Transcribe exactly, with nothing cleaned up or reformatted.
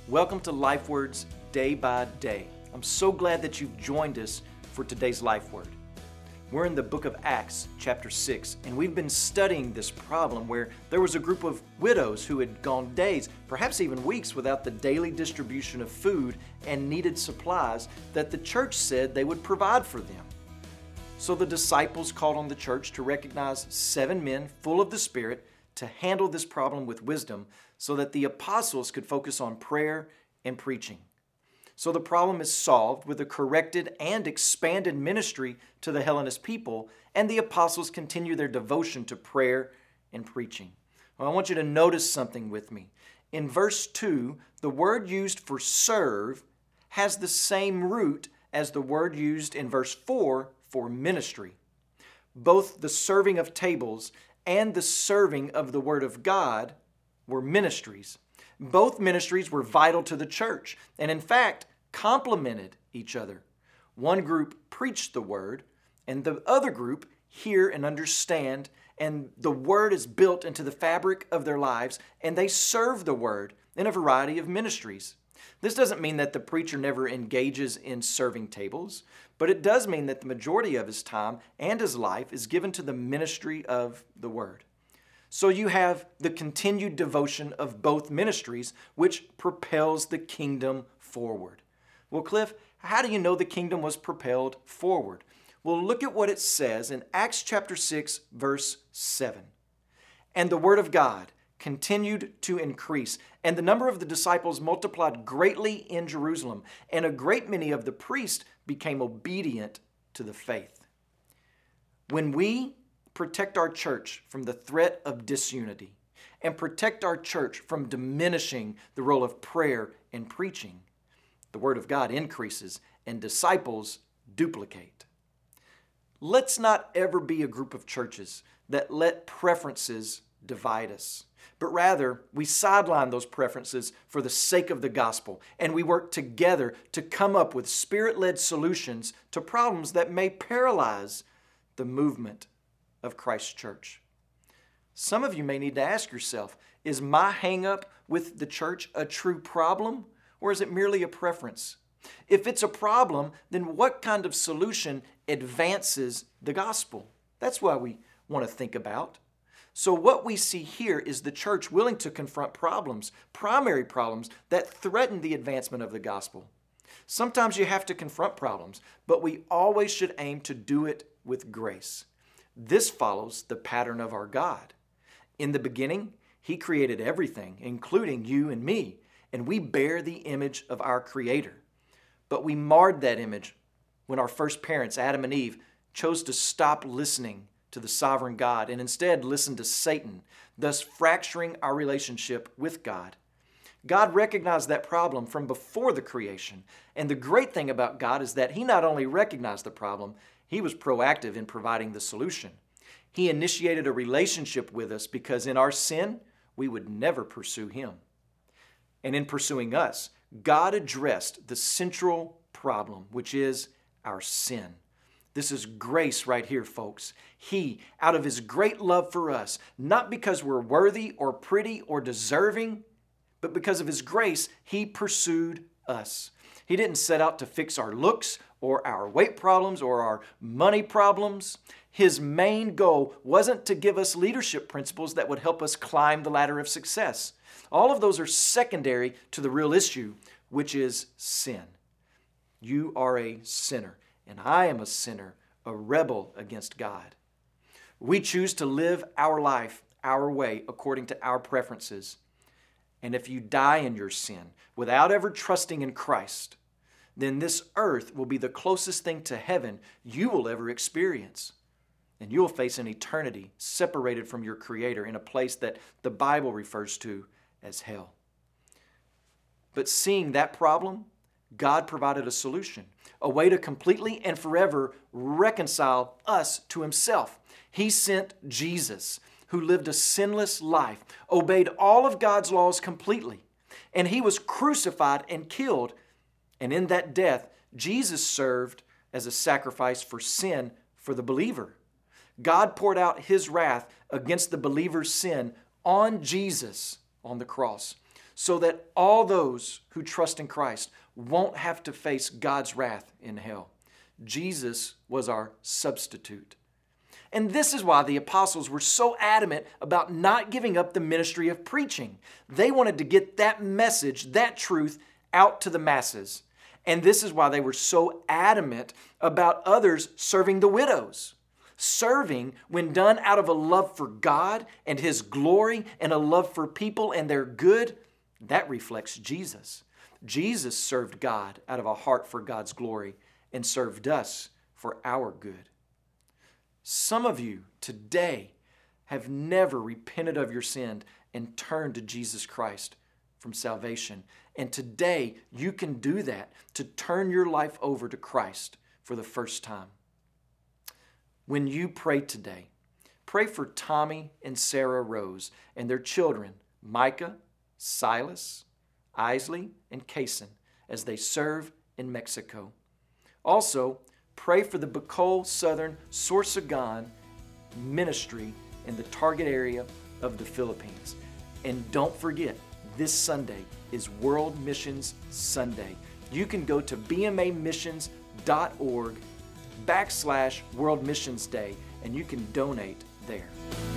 Welcome to Life Words Day by Day. I'm so glad that you've joined us for today's Life Word. We're in the book of Acts, chapter six, and we've been studying this problem where there was a group of widows who had gone days, perhaps even weeks, without the daily distribution of food and needed supplies that the church said they would provide for them. So the disciples called on the church to recognize seven men full of the Spirit to handle this problem with wisdom so that the apostles could focus on prayer and preaching. So the problem is solved with a corrected and expanded ministry to the Hellenist people, and the apostles continue their devotion to prayer and preaching. Well, I want you to notice something with me. In verse two, the word used for serve has the same root as the word used in verse four for ministry. Both the serving of tables and the serving of the Word of God were ministries. Both ministries were vital to the church and, in fact, complemented each other. One group preached the Word, and the other group hear and understand, and the Word is built into the fabric of their lives, and they serve the Word in a variety of ministries. This doesn't mean that the preacher never engages in serving tables, but it does mean that the majority of his time and his life is given to the ministry of the Word. So you have the continued devotion of both ministries, which propels the kingdom forward. Well, Cliff, how do you know the kingdom was propelled forward? Well, look at what it says in Acts chapter six, verse seven. And the Word of God continued to increase, and the number of the disciples multiplied greatly in Jerusalem, and a great many of the priests became obedient to the faith. When we protect our church from the threat of disunity and protect our church from diminishing the role of prayer and preaching, the Word of God increases and disciples duplicate. Let's not ever be a group of churches that let preferences divide us, but rather we sideline those preferences for the sake of the gospel, and we work together to come up with Spirit-led solutions to problems that may paralyze the movement of Christ's church. Some of you may need to ask yourself, is my hang-up with the church a true problem, or is it merely a preference? If it's a problem, then what kind of solution advances the gospel? That's what we want to think about. So what we see here is the church willing to confront problems, primary problems that threaten the advancement of the gospel. Sometimes you have to confront problems, but we always should aim to do it with grace. This follows the pattern of our God. In the beginning, He created everything, including you and me, and we bear the image of our Creator. But we marred that image when our first parents, Adam and Eve, chose to stop listening to the sovereign God and instead listen to Satan, thus fracturing our relationship with God. God recognized that problem from before the creation, and the great thing about God is that He not only recognized the problem, He was proactive in providing the solution. He initiated a relationship with us because in our sin, we would never pursue Him. And in pursuing us, God addressed the central problem, which is our sin. This is grace right here, folks. He, out of His great love for us, not because we're worthy or pretty or deserving, but because of His grace, He pursued us. He didn't set out to fix our looks or our weight problems or our money problems. His main goal wasn't to give us leadership principles that would help us climb the ladder of success. All of those are secondary to the real issue, which is sin. You are a sinner. And I am a sinner, a rebel against God. We choose to live our life our way according to our preferences. And if you die in your sin without ever trusting in Christ, then this earth will be the closest thing to heaven you will ever experience. And you will face an eternity separated from your Creator in a place that the Bible refers to as hell. But seeing that problem, God provided a solution, a way to completely and forever reconcile us to Himself. He sent Jesus, who lived a sinless life, obeyed all of God's laws completely, and He was crucified and killed. And in that death, Jesus served as a sacrifice for sin for the believer. God poured out His wrath against the believer's sin on Jesus on the cross. so that all those who trust in Christ won't have to face God's wrath in hell. Jesus was our substitute. And this is why the apostles were so adamant about not giving up the ministry of preaching. They wanted to get that message, that truth, out to the masses. And this is why they were so adamant about others serving the widows. Serving, when done out of a love for God and His glory and a love for people and their good, that reflects Jesus. Jesus served God out of a heart for God's glory and served us for our good. Some of you today have never repented of your sin and turned to Jesus Christ from salvation. And today you can do that, to turn your life over to Christ for the first time. When you pray today, pray for Tommy and Sarah Rose and their children, Micah, Silas, Isley, and Kason, as they serve in Mexico. Also, pray for the Bicol Southern Sorsogon ministry in the target area of the Philippines. And don't forget, this Sunday is World Missions Sunday. You can go to b m a missions dot org backslash World Missions Day and you can donate there.